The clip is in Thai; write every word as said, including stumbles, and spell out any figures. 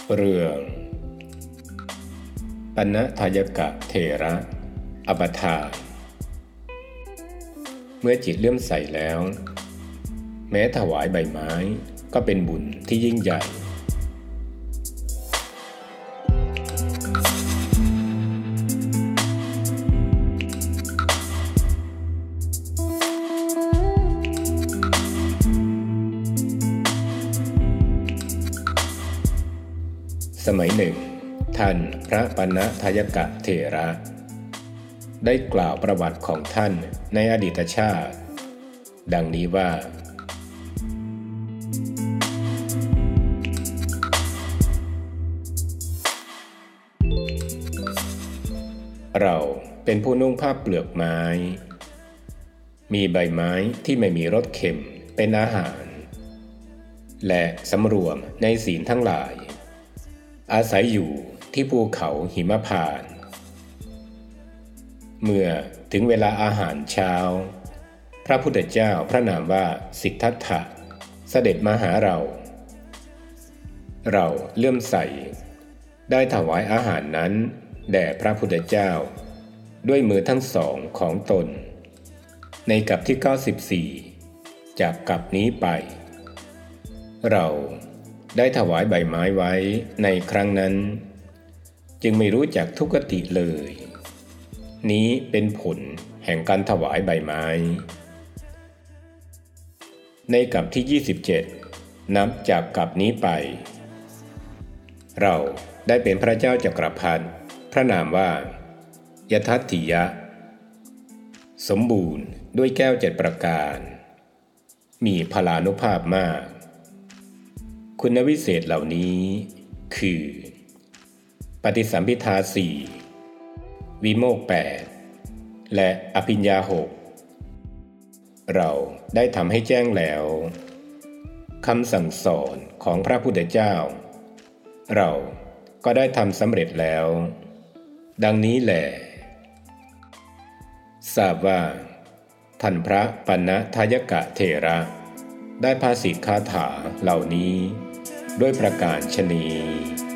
เรื่องปัณณทายกะเถระอปทานเมื่อจิตเลื่อมใสแล้วแม้ถวายใบไม้ก็เป็นบุญที่ยิ่งใหญ่สมัยหนึ่งท่านพระปัณณทายกะเถระได้กล่าวประวัติของท่านในอดีตชาติดังนี้ว่าเราเป็นผู้นุ่งผ้าเปลือกไม้มีใบไม้ที่ไม่มีรสเค็มเป็นอาหารและสำรวมในศีลทั้งหลายอาศัยอยู่ที่ภูเขาหิมพานต์เมื่อถึงเวลาอาหารเช้าพระพุทธเจ้าพระนามว่าสิทธัตถะเสด็จมาหาเราเราเลื่อมใสได้ถวายอาหารนั้นแด่พระพุทธเจ้าด้วยมือทั้งสองของตนในกัปที่เก้าสิบสี่จากกัปนี้ไปเราได้ถวายใบไม้ไว้ในครั้งนั้นจึงไม่รู้จักทุกขติเลยนี้เป็นผลแห่งการถวายใบไม้ในกัปที่ยี่สิบเจ็ดนับจากกัปนี้ไปเราได้เป็นพระเจ้าจักรพรรดิพระนามว่ายทัตถิยะสมบูรณ์ด้วยแก้วเจ็ดประการมีพลานุภาพมากคุณวิเศษเหล่านี้คือปฏิสัมภิทาสี่วิโมกข์แปดและอภิญญาหกเราได้ทำให้แจ้งแล้วคำสั่งสอนของพระพุทธเจ้าเราก็ได้ทำสำเร็จแล้วดังนี้แหละทราบว่าท่านพระปัณณทายกะเถระได้ภาษิตคาถาเหล่านี้ด้วยประการฉะนี้